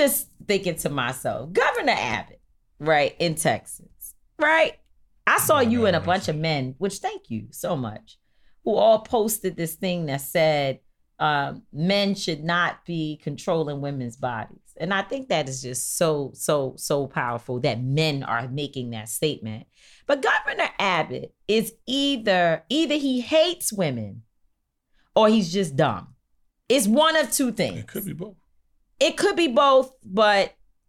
just thinking to myself, Governor Abbott, right, in Texas, right? I saw you and a bunch of men, which thank you so much, who all posted this thing that said men should not be controlling women's bodies. And I think that is just so powerful that men are making that statement. But Governor Abbott is either he hates women or he's just dumb. It's one of two things. It could be both. It could be both, but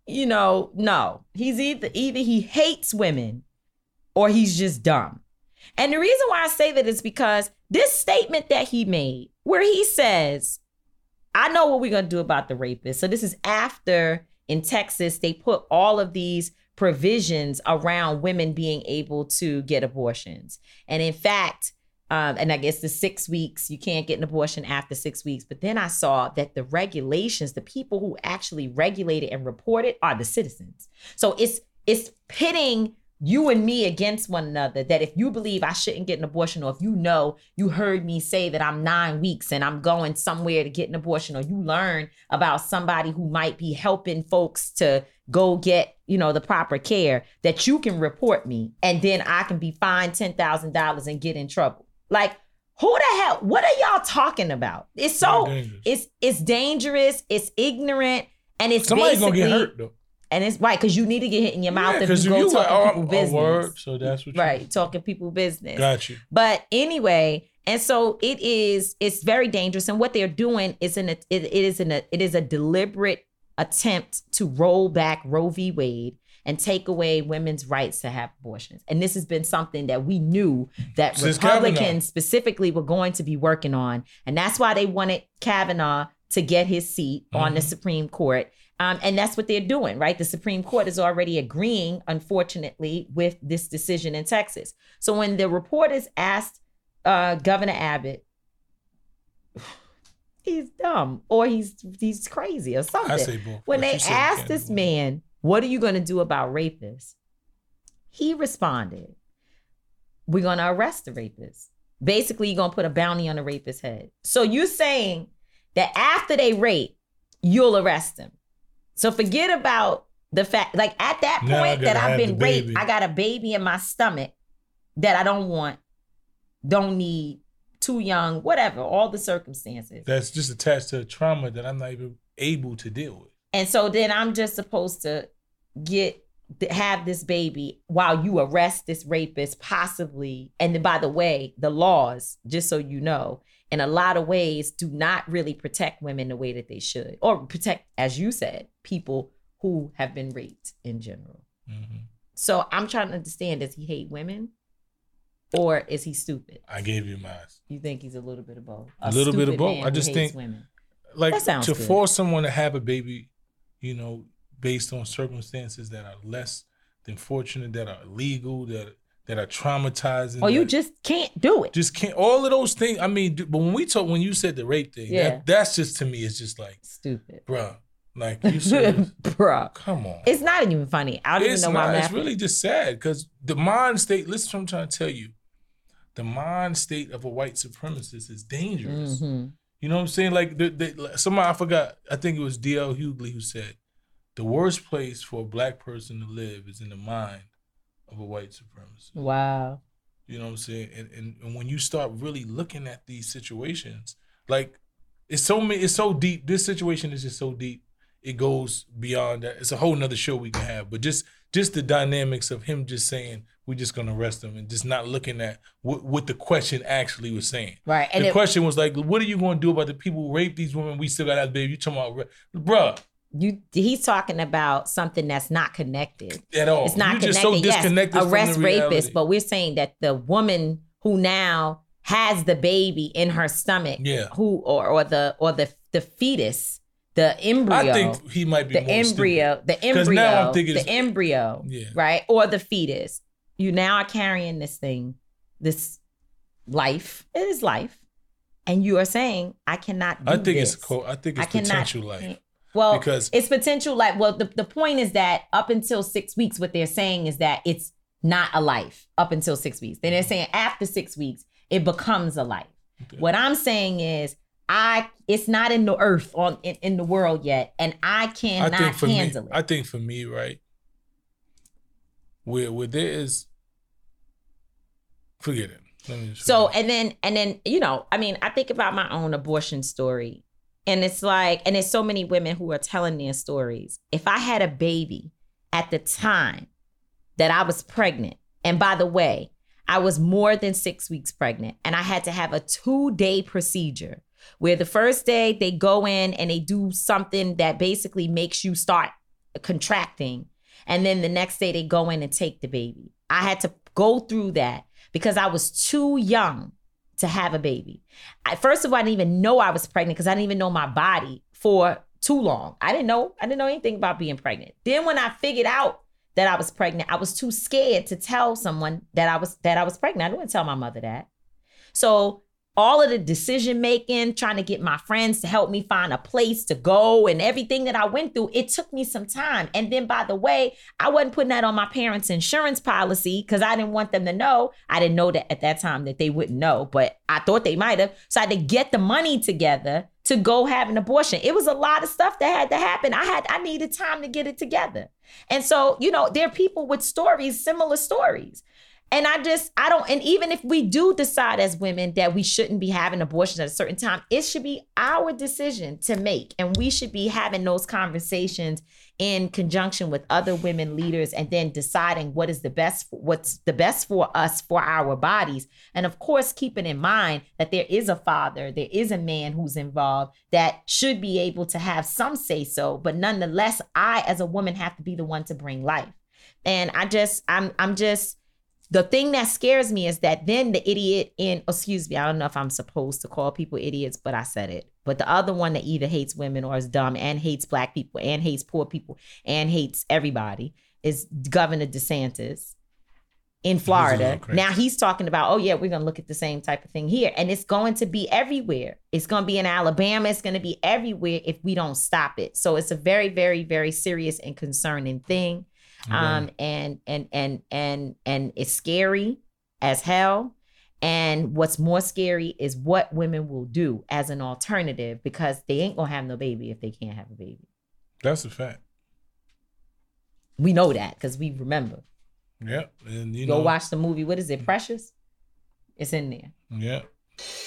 no. He's either he hates women or he's just dumb. And the reason why I say that is because this statement that he made, where he says, I know what we're going to do about the rapist. So this is after in Texas, they put all of these provisions around women being able to get abortions. And in fact, and I guess the 6 weeks, you can't get an abortion after 6 weeks. But then I saw that the regulations, the people who actually regulate it and report it are the citizens. So it's pitting you and me against one another, that if you believe I shouldn't get an abortion, or if you heard me say that I'm 9 weeks and I'm going somewhere to get an abortion, or you learn about somebody who might be helping folks to go get, the proper care, that you can report me and then I can be fined $10,000 and get in trouble. Like, who the hell, what are y'all talking about? It's so, it's dangerous, it's ignorant, and it's somebody's gonna get hurt though. And it's right, because you need to get hit in your mouth if you go talking people business. Word, so that's what right, talking people business. Got you. But anyway, and so it's very dangerous. And what they're doing is it is a deliberate attempt to roll back Roe v. Wade and take away women's rights to have abortions. And this has been something that we knew that Republicans specifically were going to be working on. And that's why they wanted Kavanaugh to get his seat on the Supreme Court. And that's what they're doing, right? The Supreme Court is already agreeing, unfortunately, with this decision in Texas. So when the reporters asked Governor Abbott, he's dumb or he's crazy or something. I say both. When they asked this man, what are you going to do about rapists? He responded, we're going to arrest the rapist. Basically, you're going to put a bounty on the rapist's head. So you're saying that after they rape, you'll arrest them. So forget about the fact, like at that point that I've been raped, I got a baby in my stomach that I don't want, don't need, too young, whatever, all the circumstances. That's just attached to a trauma that I'm not even able to deal with. And so then I'm just supposed to have this baby while you arrest this rapist, possibly. And then, by the way, the laws, just so you know, in a lot of ways do not really protect women the way that they should, or protect, as you said, people who have been raped in general. Mm-hmm. So I'm trying to understand, does he hate women or is he stupid? I gave you mine. You think he's a little bit of both? A little bit of both. I just think women. Like to force someone to have a baby, based on circumstances that are less than fortunate, that are illegal, that are traumatizing. Or you just can't do it. Just can't. All of those things. I mean, but when you said the rape thing, that's just, to me, it's just like stupid, bruh. Like, you serious? Bruh. Come on. It's not even funny. I don't even know why I'm laughing. It's really just sad because the mind state, listen to what I'm trying to tell you. The mind state of a white supremacist is dangerous. Mm-hmm. You know what I'm saying? Like, somebody, I forgot, I think it was D.L. Hughley who said, the worst place for a black person to live is in the mind of a white supremacist. Wow. You know what I'm saying? And when you start really looking at these situations, like, it's so deep. This situation is just so deep. It goes beyond that. It's a whole nother show we can have. But just the dynamics of him just saying, we're just going to arrest him, and just not looking at what the question actually was saying. Right. And the question was like, what are you going to do about the people who rape these women? We still got that baby. You talking about, bruh. He's talking about something that's not connected. At all. It's not You're connected. just so disconnected yes, from arrest the reality. rapists, but we're saying that the woman who now has the baby in her stomach, who or the fetus, the embryo. I think he might be the more embryo, stupid. the embryo, now I'm thinking the embryo, right, or the fetus. You now are carrying this thing, this life. It is life, and you are saying I cannot do this. I think it's potential life. Well, because it's potential life. Well, the point is that up until 6 weeks, what they're saying is that it's not a life up until 6 weeks. Then they're saying after 6 weeks, it becomes a life. Okay. What I'm saying is, it's not in the earth in the world yet, and I cannot handle it. I think for me, right, where there is, forget it. So and then I think about my own abortion story, and it's like, and there's so many women who are telling their stories. If I had a baby at the time that I was pregnant, and by the way, I was more than 6 weeks pregnant, and I had to have a 2-day procedure where the first day they go in and they do something that basically makes you start contracting. And then the next day they go in and take the baby. I had to go through that because I was too young to have a baby. First of all, I didn't even know I was pregnant because I didn't even know my body for too long. I didn't know anything about being pregnant. Then when I figured out that I was pregnant, I was too scared to tell someone that I was pregnant. I didn't tell my mother that. So all of the decision making, trying to get my friends to help me find a place to go and everything that I went through, it took me some time. And then, by the way, I wasn't putting that on my parents' insurance policy because I didn't want them to know. I didn't know that at that time that they wouldn't know, but I thought they might have. So I had to get the money together to go have an abortion. It was a lot of stuff that had to happen. I needed time to get it together. And so, there are people with stories, similar stories. And and even if we do decide as women that we shouldn't be having abortions at a certain time, it should be our decision to make. And we should be having those conversations in conjunction with other women leaders and then deciding what's the best for us, for our bodies. And of course, keeping in mind that there is a father, there is a man who's involved that should be able to have some say so. But nonetheless, I, as a woman, have to be the one to bring life. And the thing that scares me is that then the idiot I don't know if I'm supposed to call people idiots, but I said it. But the other one that either hates women or is dumb and hates Black people and hates poor people and hates everybody is Governor DeSantis in Florida. Now he's talking about, oh yeah, we're going to look at the same type of thing here. And it's going to be everywhere. It's going to be in Alabama. It's going to be everywhere if we don't stop it. So it's a very, very, very serious and concerning thing. And it's scary as hell. And what's more scary is what women will do as an alternative, because they ain't gonna have no baby if they can't have a baby. That's a fact. We know that because we remember. Yeah. And go watch the movie. What is it? Precious? It's in there. Yeah.